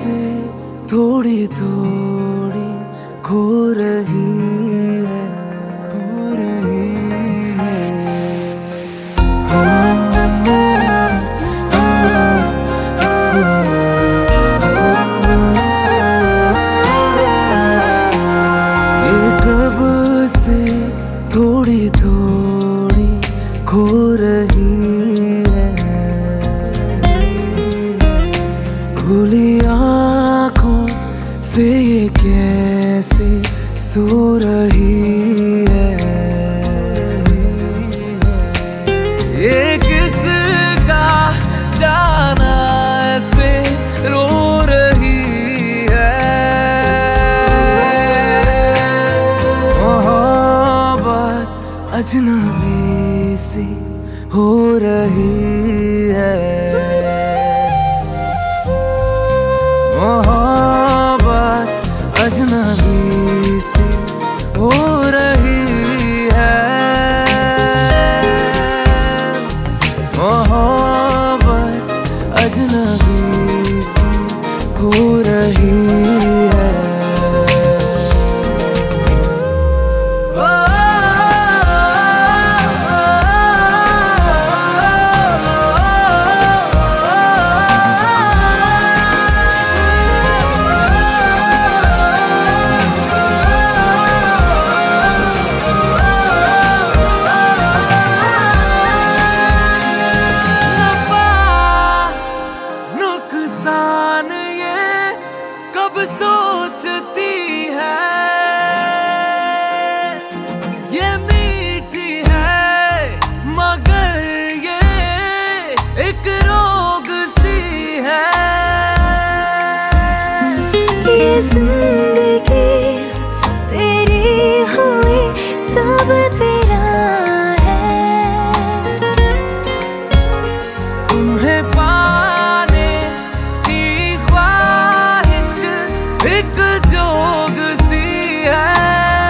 से थोड़ी थोड़ी खो रही है, ये कब से थोड़ी थोड़ी खो रही है, खुली आँखों से ये कैसे सो रही है, ये किसका जाना ऐसे रो रही है, मोहब्बत अजनबी सी हो रही है, मोहब्बत अजनबी सी हो रही है, मोहब्बत अजनबी सी हो रही है। नुकसान ये कब सोचती है, ये मीठी है मगर ये एक रोग सी है, ये जिंदगी तेरी हुई सब तेरा है, तुम्हें पाने की ख्वाहिश एक जोग सी है,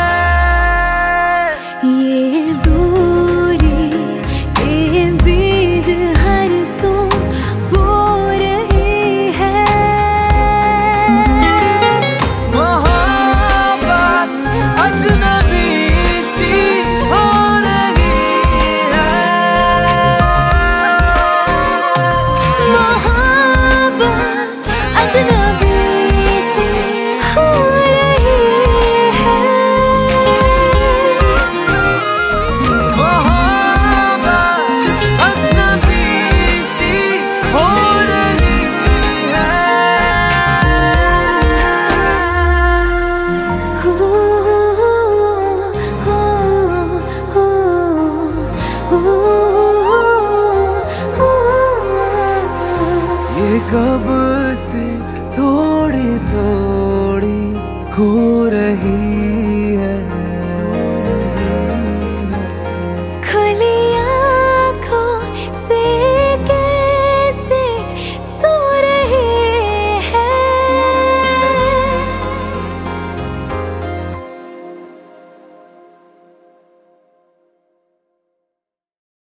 ये दूरी के बीज हर सो बो रही है, मोहब्बत अजनबी सी हो रही है, मोहब्बत अजनबी सी हो रही है, मोहब्बत अजनबी सी हो रही है। हो ये कब से थोड़ी थोड़ी खो